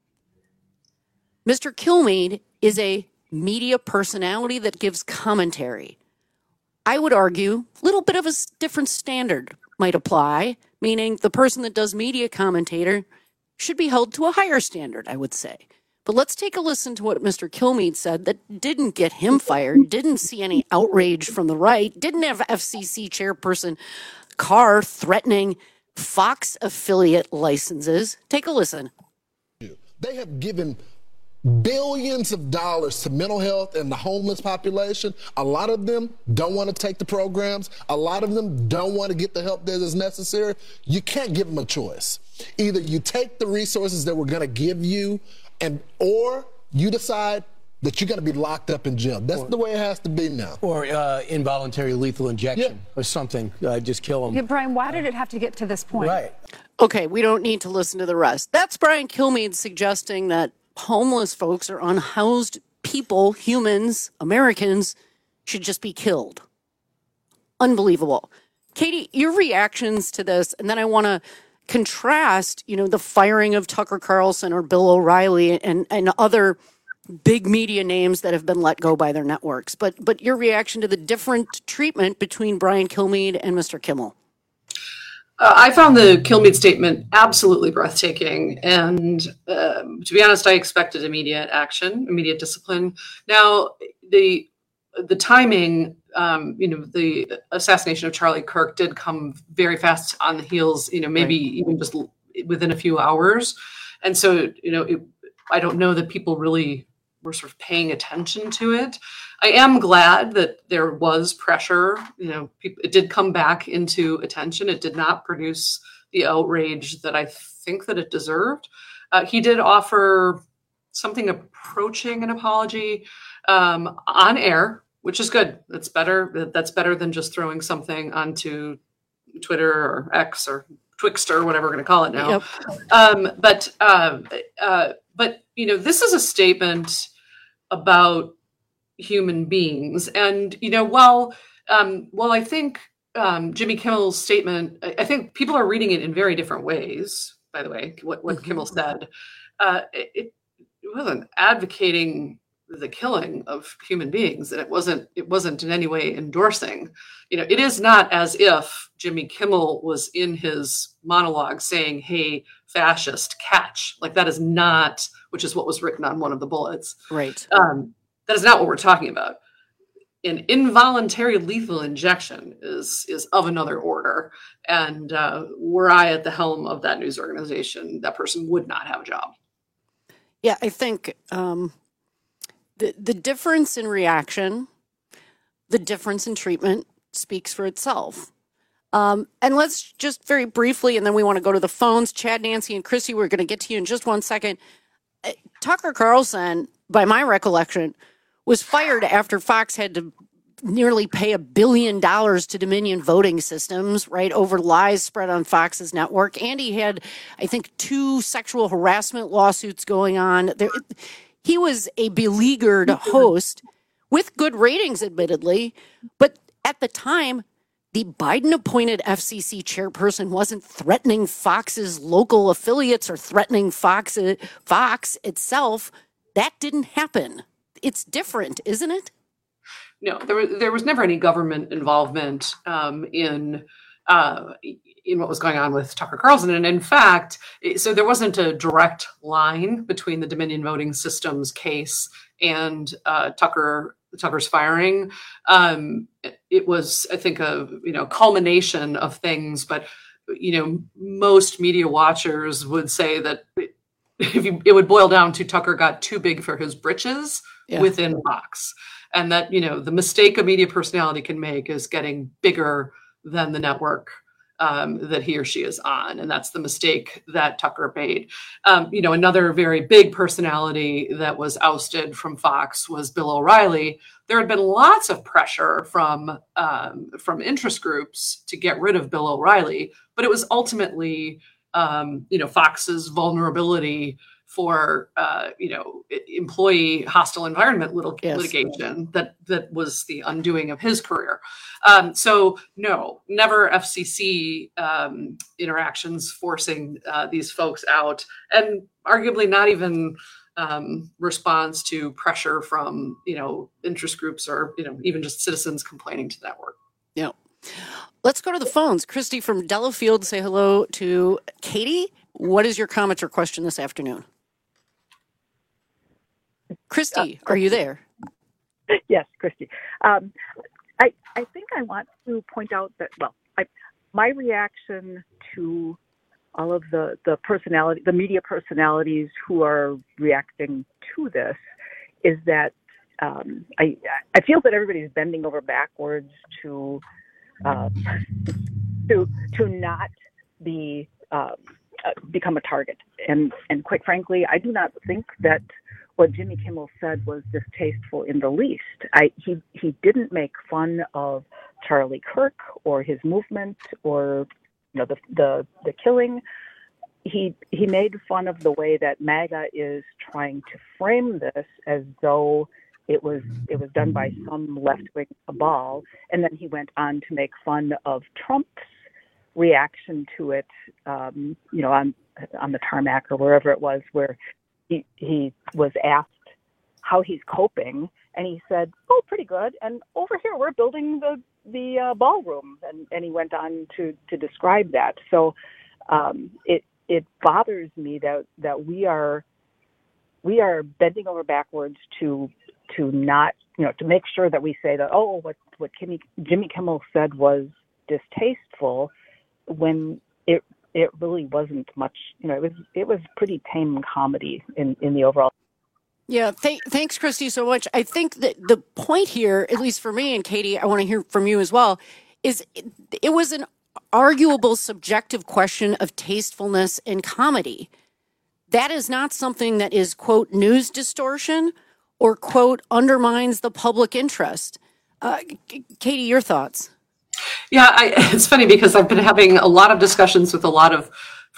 Mr. Kilmeade is a media personality that gives commentary. I would argue a little bit of a different standard might apply, meaning the person that does media commentator should be held to a higher standard, I would say. But let's take a listen to what Mr. Kilmeade said that didn't get him fired, didn't see any outrage from the right, didn't have FCC chairperson Carr threatening Fox affiliate licenses. Take a listen. They have given billions of dollars to mental health and the homeless population. A lot of them don't want to take the programs. A lot of them don't want to get the help that is necessary. You can't give them a choice. Either you take the resources that we're going to give you, or you decide that you're going to be locked up in jail. That's the way it has to be now. Or involuntary lethal injection or something. Just kill them. Yeah, Brian, why did it have to get to this point? Right. Okay, we don't need to listen to the rest. That's Brian Kilmeade suggesting that homeless folks or unhoused people, humans, Americans, should just be killed. Unbelievable. Katie, your reactions to this, and then I want to contrast, the firing of Tucker Carlson or Bill O'Reilly and other big media names that have been let go by their networks. But your reaction to the different treatment between Brian Kilmeade and Mr. Kimmel. I found the Kilmeade statement absolutely breathtaking. And to be honest, I expected immediate action, immediate discipline. Now, the timing, the assassination of Charlie Kirk did come very fast on the heels, maybe even just within a few hours. And so, I don't know that people really were sort of paying attention to it. I am glad that there was pressure. It did come back into attention. It did not produce the outrage that I think that it deserved. He did offer something approaching an apology on air, which is good. That's better. That's better than just throwing something onto Twitter or X or Twixter, whatever we're going to call it now. Yep. But this is a statement about human beings, and while I think Jimmy Kimmel's statement, I think people are reading it in very different ways, by the way, what Kimmel said. It wasn't advocating the killing of human beings, and it wasn't in any way endorsing. It is not as if Jimmy Kimmel was in his monologue saying, "Hey, fascist, catch." Like, that is not, which is what was written on one of the bullets. Right. That is not what we're talking about. An involuntary lethal injection is of another order. And were I at the helm of that news organization, that person would not have a job. Yeah, I think the difference in reaction, the difference in treatment speaks for itself. And let's just very briefly, and then we want to go to the phones. Chad, Nancy, and Christy, we're going to get to you in just one second. Tucker Carlson, by my recollection, was fired after Fox had to nearly pay $1 billion to Dominion Voting Systems, right, over lies spread on Fox's network. And he had, I think, 2 sexual harassment lawsuits going on. He was a beleaguered host with good ratings, admittedly. But at the time, the Biden-appointed FCC chairperson wasn't threatening Fox's local affiliates or threatening Fox itself. That didn't happen. It's different, isn't it? No, there was never any government involvement in what was going on with Tucker Carlson. And in fact, so there wasn't a direct line between the Dominion Voting Systems case and Tucker's firing. It was, I think, a culmination of things. But most media watchers would say that it would boil down to Tucker got too big for his britches within Fox. And that, the mistake a media personality can make is getting bigger than the network that he or she is on. And that's the mistake that Tucker made. Another very big personality that was ousted from Fox was Bill O'Reilly. There had been lots of pressure from interest groups to get rid of Bill O'Reilly, but it was ultimately, Fox's vulnerability for, employee hostile environment litigation that was the undoing of his career. So no, never FCC interactions forcing these folks out, and arguably not even response to pressure from, interest groups or, even just citizens complaining to the network. Yeah. Let's go to the phones. Christy from Delafield, say hello to Katie. What is your comment or question this afternoon? Christy, are you there? Yes, Christy. I think I want to point out that, my reaction to all of the media personalities who are reacting to this is that I feel that everybody's bending over backwards to not be become a target, and quite frankly, I do not think that what Jimmy Kimmel said was distasteful in the least. He didn't make fun of Charlie Kirk or his movement or the killing. He made fun of the way that MAGA is trying to frame this as though it was done by some left-wing cabal, and then he went on to make fun of Trump's reaction to it, on the tarmac or wherever it was, where he was asked how he's coping, and he said, "Oh, pretty good. And over here we're building the ballroom," and he went on to describe that. So it bothers me that we are bending over backwards to not, to make sure that we say that, what Jimmy Kimmel said was distasteful, when it really wasn't much. It was pretty tame comedy in the overall. Yeah, thanks, Christy, so much. I think that the point here, at least for me and Katie, I want to hear from you as well, is it was an arguable subjective question of tastefulness in comedy. That is not something that is, quote, news distortion or, quote, undermines the public interest. Katie, your thoughts? Yeah, it's funny because I've been having a lot of discussions with a lot of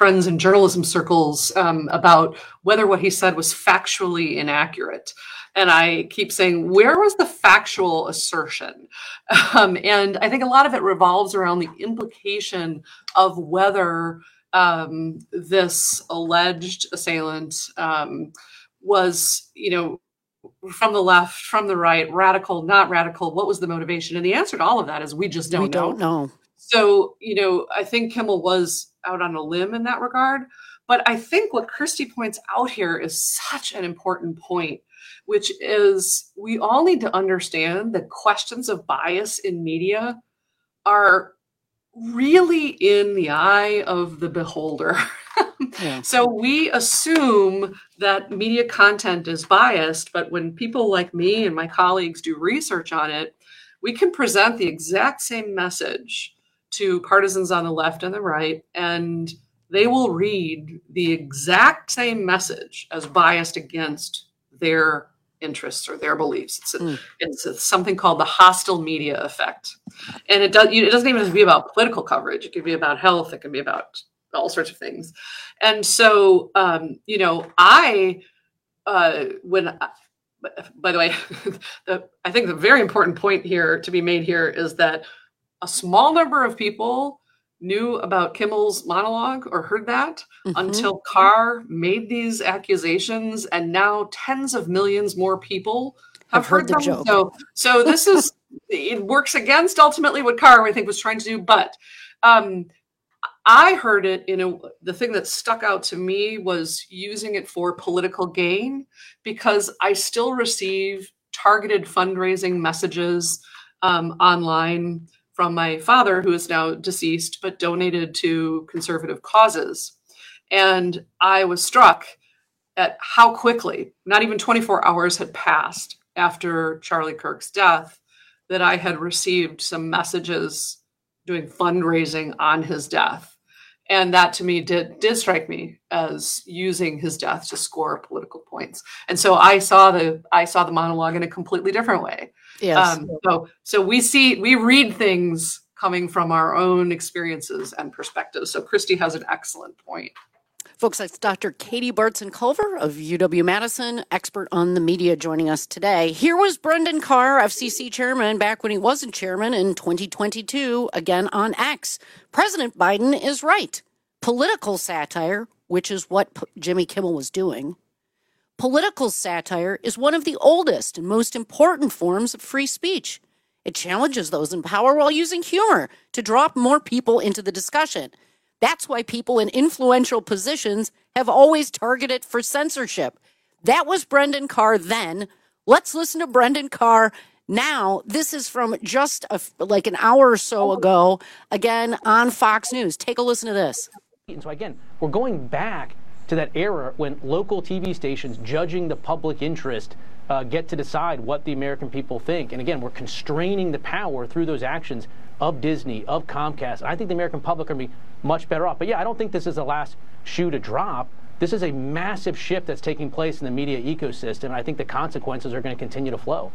friends in journalism circles about whether what he said was factually inaccurate. And I keep saying, where was the factual assertion? And I think a lot of it revolves around the implication of whether this alleged assailant was, from the left, from the right, radical, not radical. What was the motivation? And the answer to all of that is we just don't know. We don't know. So, I think Kimmel was out on a limb in that regard. But I think what Christy points out here is such an important point, which is we all need to understand that questions of bias in media are really in the eye of the beholder. Yeah. So we assume that media content is biased, but when people like me and my colleagues do research on it, we can present the exact same message to partisans on the left and the right, and they will read the exact same message as biased against their interests or their beliefs. It's something called the hostile media effect. And it doesn't even have to be about political coverage. It could be about health. It can be about all sorts of things. And so, by the way, I think the very important point here to be made here is that a small number of people knew about Kimmel's monologue or heard that until Carr made these accusations, and now tens of millions more people have heard the them. joke. So this is, it works against ultimately what Carr, I think, was trying to do. But I heard it the thing that stuck out to me was using it for political gain, because I still receive targeted fundraising messages online from my father, who is now deceased, but donated to conservative causes. And I was struck at how quickly, not even 24 hours had passed after Charlie Kirk's death, that I had received some messages doing fundraising on his death. And that to me did strike me as using his death to score political points. And so I saw the monologue in a completely different way. Yes. So we read things coming from our own experiences and perspectives. So Christy has an excellent point. Folks, that's Dr. Katie Bartson-Culver of UW-Madison, expert on the media, joining us today. Here was Brendan Carr, FCC chairman, back when he wasn't chairman in 2022, again on X. President Biden is right. Political satire, which is what Jimmy Kimmel was doing, political satire is one of the oldest and most important forms of free speech. It challenges those in power while using humor to draw more people into the discussion. That's why people in influential positions have always targeted for censorship. That was Brendan Carr then. Let's listen to Brendan Carr now. This is from just like an hour or so ago, again on Fox News. Take a listen to this. And so again, we're going back to that era when local TV stations judging the public interest get to decide what the American people think. And again, we're constraining the power through those actions of Disney, of Comcast. I think the American public are going to be much better off. But yeah, I don't think this is the last shoe to drop. This is a massive shift that's taking place in the media ecosystem. And I think the consequences are going to continue to flow.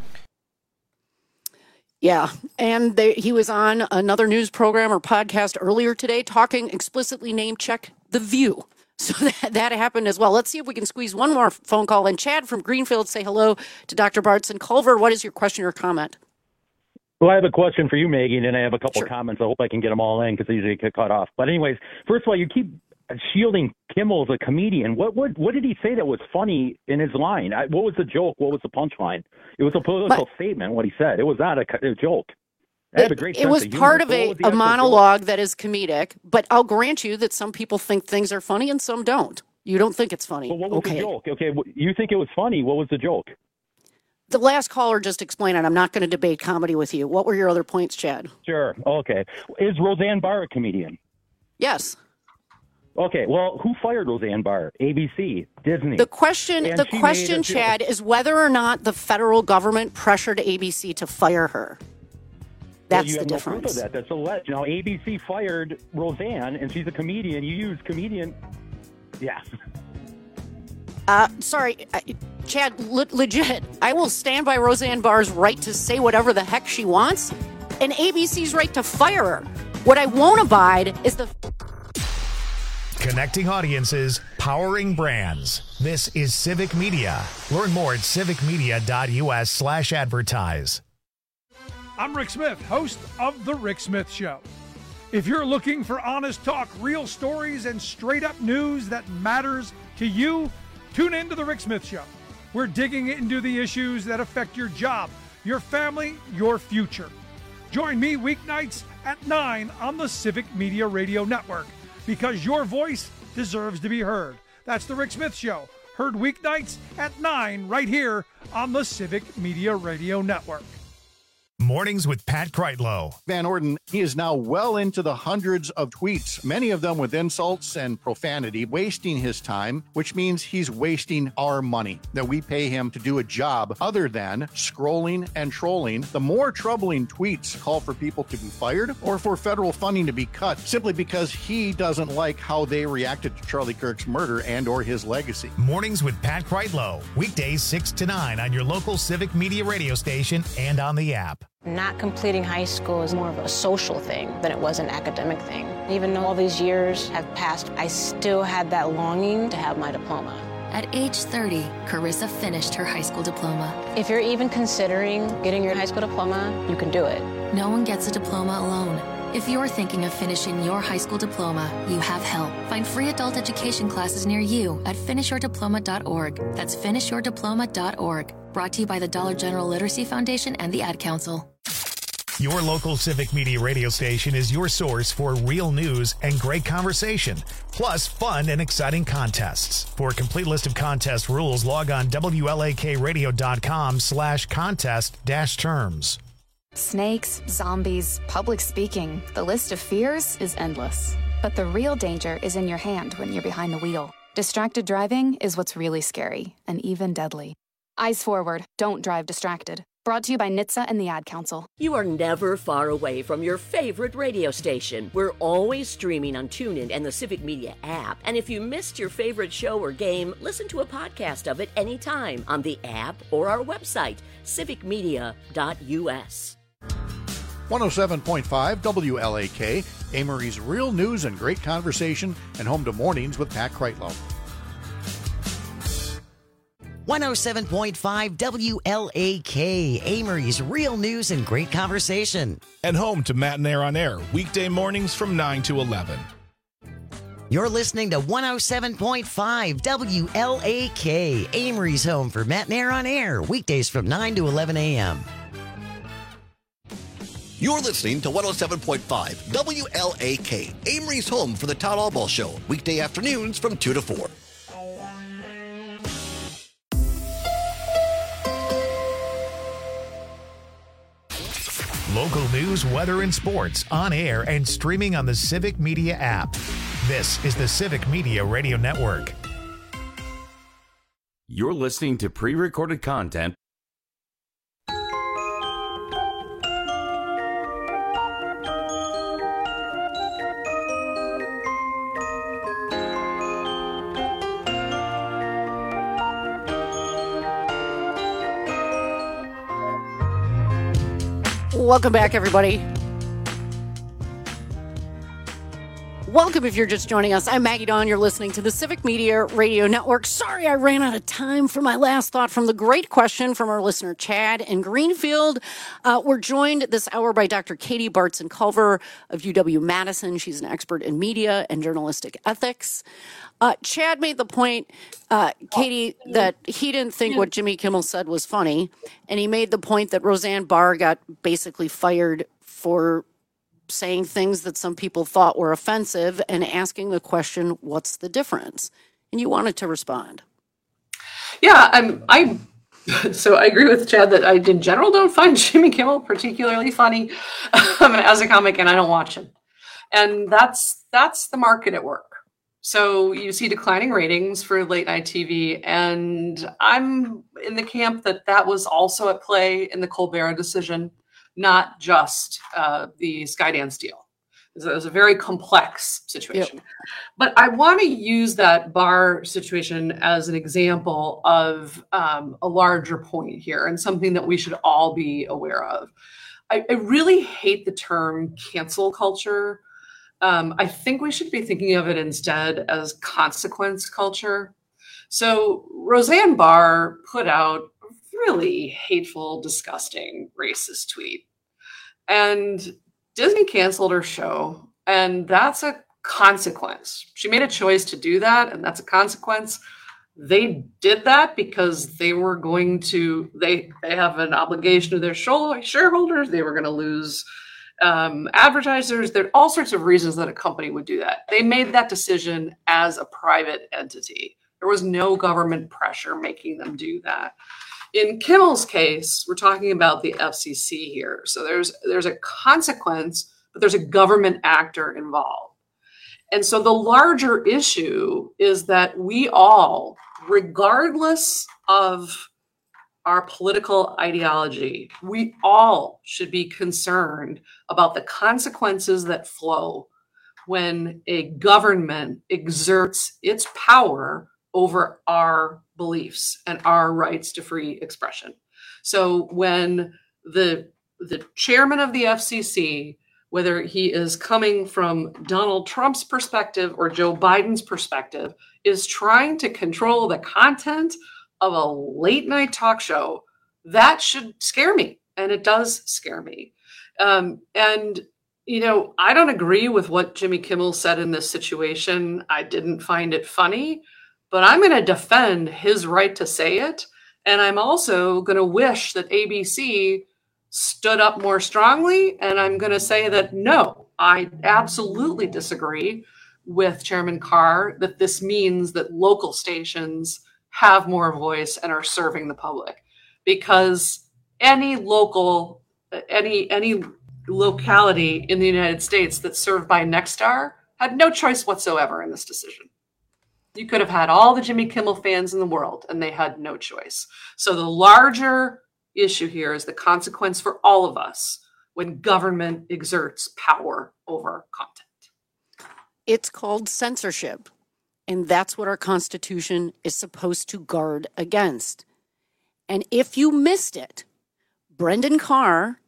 Yeah, and he was on another news program or podcast earlier today talking explicitly name-check The View. So that happened as well. Let's see if we can squeeze one more phone call. And Chad from Greenfield, say hello to Dr. Bartson-Culver. What is your question or comment? Well, I have a question for you, Maggie, and I have a couple of comments. I hope I can get them all in because they usually get cut off. But anyways, first of all, you keep shielding Kimmel as a comedian. What did he say that was funny in his line? What was the joke? What was the punchline? It was a political statement, what he said. It was not a joke. It was part of a monologue that is comedic, but I'll grant you that some people think things are funny and some don't. You don't think it's funny. But what was the joke? Okay, you think it was funny. What was the joke? The last caller just explained it. I'm not going to debate comedy with you. What were your other points, Chad? Sure. Okay. Is Roseanne Barr a comedian? Yes. Okay. Well, who fired Roseanne Barr? ABC, Disney. The question, Chad, is whether or not the federal government pressured ABC to fire her. That's the difference. No proof of that. That's alleged. Now, ABC fired Roseanne, and she's a comedian. You use comedian. Yeah. Sorry, Chad, legit. I will stand by Roseanne Barr's right to say whatever the heck she wants, and ABC's right to fire her. What I won't abide is the Connecting audiences, powering brands. This is Civic Media. Learn more at civicmedia.us/advertise. I'm Rick Smith, host of The Rick Smith Show. If you're looking for honest talk, real stories, and straight-up news that matters to you, tune in to The Rick Smith Show. We're digging into the issues that affect your job, your family, your future. Join me weeknights at 9 on the Civic Media Radio Network, because your voice deserves to be heard. That's The Rick Smith Show, heard weeknights at 9 right here on the Civic Media Radio Network. Mornings with Pat Kreitlow. Van Orden, he is now well into the hundreds of tweets, many of them with insults and profanity, wasting his time, which means he's wasting our money that we pay him to do a job other than scrolling and trolling. The more troubling tweets call for people to be fired or for federal funding to be cut simply because he doesn't like how they reacted to Charlie Kirk's murder and or his legacy. Mornings with Pat Kreitlow. Weekdays 6 to 9 on your local Civic Media radio station and on the app. Not completing high school is more of a social thing than it was an academic thing. Even though all these years have passed, I still had that longing to have my diploma. At age 30, Carissa finished her high school diploma. If you're even considering getting your high school diploma, you can do it. No one gets a diploma alone. If you're thinking of finishing your high school diploma, you have help. Find free adult education classes near you at finishyourdiploma.org. That's finishyourdiploma.org. Brought to you by the Dollar General Literacy Foundation and the Ad Council. Your local Civic Media radio station is your source for real news and great conversation, plus fun and exciting contests. For a complete list of contest rules, log on WLAKradio.com/contest-terms. Snakes, zombies, public speaking. The list of fears is endless. But the real danger is in your hand when you're behind the wheel. Distracted driving is what's really scary and even deadly. Eyes forward. Don't drive distracted. Brought to you by NHTSA and the Ad Council. You are never far away from your favorite radio station. We're always streaming on TuneIn and the Civic Media app. And if you missed your favorite show or game, listen to a podcast of it anytime on the app or our website, civicmedia.us. 107.5 WLAK, Amory's real news and great conversation, and home to Mornings with Pat Kreitlow. 107.5 WLAK, Amory's real news and great conversation. And home to Matt and Air on Air, weekday mornings from 9 to 11. You're listening to 107.5 WLAK, Amory's home for Matt and Air on Air, weekdays from 9 to 11 a.m. You're listening to 107.5 WLAK, Amory's home for the Todd Albaugh Show, weekday afternoons from 2 to 4. Local news, weather, and sports on air and streaming on the Civic Media app. This is the Civic Media Radio Network. You're listening to pre-recorded content. Welcome back, everybody. Welcome if you're just joining us. I'm Maggie Dawn. You're listening to the Civic Media Radio Network. Sorry I ran out of time for my last thought from the great question from our listener, Chad in Greenfield. We're joined this hour by Dr. Katie Bartson-Culver of UW-Madison. She's an expert in media and journalistic ethics. Chad made the point, Katie, that he didn't think what Jimmy Kimmel said was funny. And he made the point that Roseanne Barr got basically fired for saying things that some people thought were offensive and asking the question, what's the difference? And you wanted to respond. Yeah, so I agree with Chad that I, in general, don't find Jimmy Kimmel particularly funny as a comic, and I don't watch him. And that's the market at work. So you see declining ratings for late night TV, and I'm in the camp that was also at play in the Colbert decision, not just the Skydance deal. It was a very complex situation. Yep. But I want to use that Barr situation as an example of a larger point here and something that we should all be aware of. I really hate the term cancel culture I think we should be thinking of it instead as consequence culture. So Roseanne Barr put out a really hateful, disgusting, racist tweet. And Disney canceled her show. And that's a consequence. She made a choice to do that, and that's a consequence. They did that because they were going to, they have an obligation to their shareholders. They were going to lose advertisers. There are all sorts of reasons that a company would do that. They made that decision as a private entity. There was no government pressure making them do that. In Kimmel's case, we're talking about the FCC here. So there's a consequence, but there's a government actor involved. And so the larger issue is that we all, regardless of our political ideology, we all should be concerned about the consequences that flow when a government exerts its power over our beliefs and our rights to free expression. So when the chairman of the FCC, whether he is coming from Donald Trump's perspective or Joe Biden's perspective, is trying to control the content of a late night talk show, that should scare me. And it does scare me. And, you know, I don't agree with what Jimmy Kimmel said in this situation. I didn't find it funny, but I'm going to defend his right to say it. And I'm also going to wish that ABC stood up more strongly. And I'm going to say that, no, I absolutely disagree with Chairman Carr that this means that local stations have more voice and are serving the public, because any locality in the United States that's served by Nexstar had no choice whatsoever in this decision. You could have had all the Jimmy Kimmel fans in the world, and they had no choice. So the larger issue here is the consequence for all of us when government exerts power over content. It's called censorship, and that's what our Constitution is supposed to guard against. And if you missed it, Brendan Carr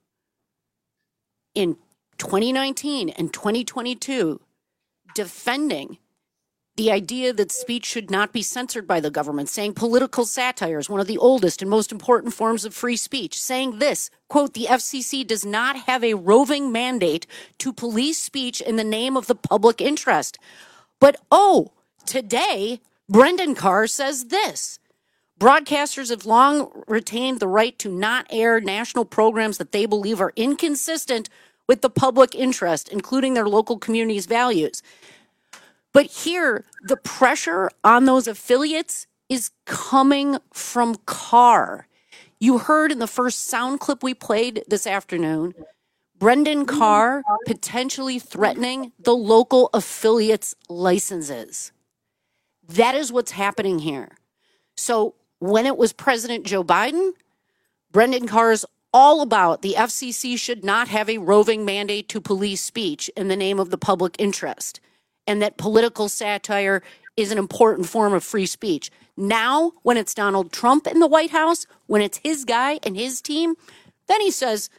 in 2019 and 2022 defending the idea that speech should not be censored by the government, saying political satire is one of the oldest and most important forms of free speech, saying this, quote, the FCC does not have a roving mandate to police speech in the name of the public interest. But, today, Brendan Carr says this. Broadcasters have long retained the right to not air national programs that they believe are inconsistent with the public interest, including their local community's values. But here, the pressure on those affiliates is coming from Carr. You heard in the first sound clip we played this afternoon, Brendan Carr potentially threatening the local affiliates' licenses. That is what's happening here. So when it was President Joe Biden, Brendan Carr's all about the FCC should not have a roving mandate to police speech in the name of the public interest, and that political satire is an important form of free speech. Now, when it's Donald Trump in the White House, when it's his guy and his team, then he says,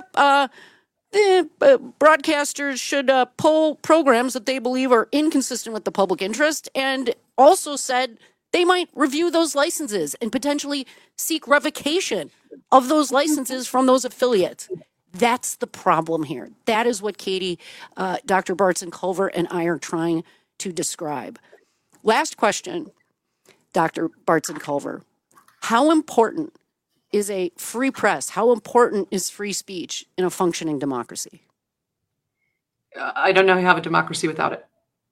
the broadcasters should pull programs that they believe are inconsistent with the public interest, and also said they might review those licenses and potentially seek revocation of those licenses from those affiliates. That's the problem here. That is what Katie, Dr. Bartson-Culver, and I are trying to describe. Last question, Dr. Bartson-Culver. How important is a free press? How important is free speech in a functioning democracy? I don't know how you have a democracy without it.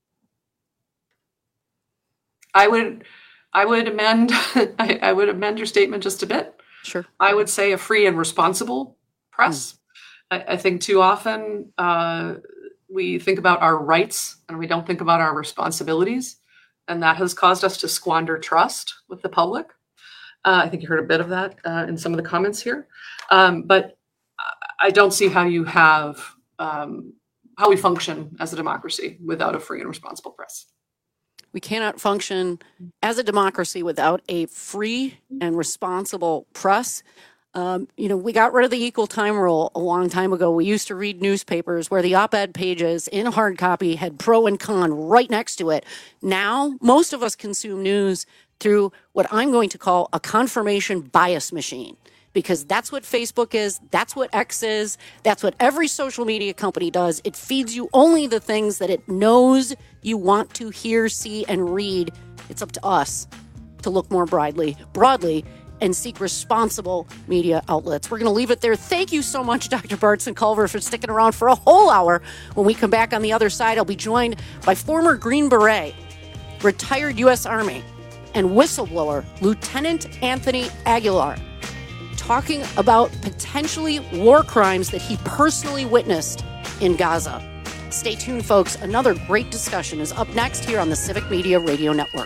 I would amend I would amend your statement just a bit. Sure. I would say a free and responsible press. I think too often we think about our rights and we don't think about our responsibilities. And that has caused us to squander trust with the public. I think you heard a bit of that in some of the comments here. But I don't see how you have, how we function as a democracy without a free and responsible press. We cannot function as a democracy without a free and responsible press. We got rid of the equal time rule a long time ago. We used to read newspapers where the op-ed pages in hard copy had pro and con right next to it. Now, most of us consume news through what I'm going to call a confirmation bias machine, because that's what Facebook is, that's what X is, that's what every social media company does. It feeds you only the things that it knows you want to hear, see, and read. It's up to us to look more broadly, and seek responsible media outlets. We're going to leave it there. Thank you so much, Dr. Bartson Culver, for sticking around for a whole hour. When we come back on the other side, I'll be joined by former Green Beret, retired U.S. Army, and whistleblower Lieutenant Anthony Aguilar, talking about potentially war crimes that he personally witnessed in Gaza. Stay tuned, folks. Another great discussion is up next here on the Civic Media Radio Network.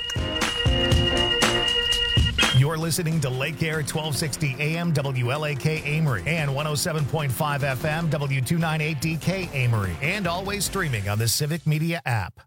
You're listening to Lake Air 1260 AM WLAK Amory and 107.5 FM W298DK Amory, and always streaming on the Civic Media app.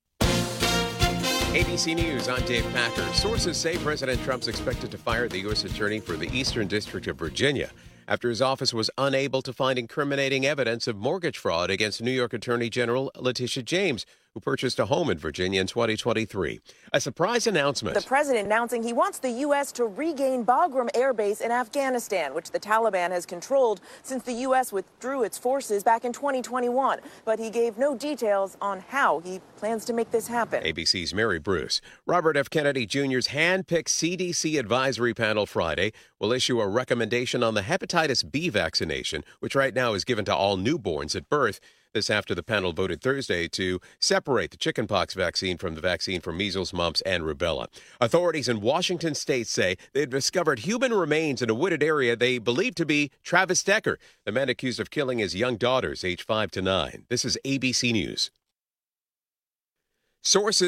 ABC News, I'm Dave Packer. Sources say President Trump's expected to fire the U.S. Attorney for the Eastern District of Virginia after his office was unable to find incriminating evidence of mortgage fraud against New York Attorney General Letitia James, who purchased a home in Virginia in 2023. A surprise announcement. The president announcing he wants the U.S. to regain Bagram Air Base in Afghanistan, which the Taliban has controlled since the U.S. withdrew its forces back in 2021. But he gave no details on how he plans to make this happen. ABC's Mary Bruce. Robert F. Kennedy Jr.'s hand-picked CDC advisory panel Friday will issue a recommendation on the hepatitis B vaccination, which right now is given to all newborns at birth. This after the panel voted Thursday to separate the chickenpox vaccine from the vaccine for measles, mumps, and rubella. Authorities in Washington state say they've discovered human remains in a wooded area they believe to be Travis Decker, the man accused of killing his young daughters, aged 5 to 9. This is ABC News. Sources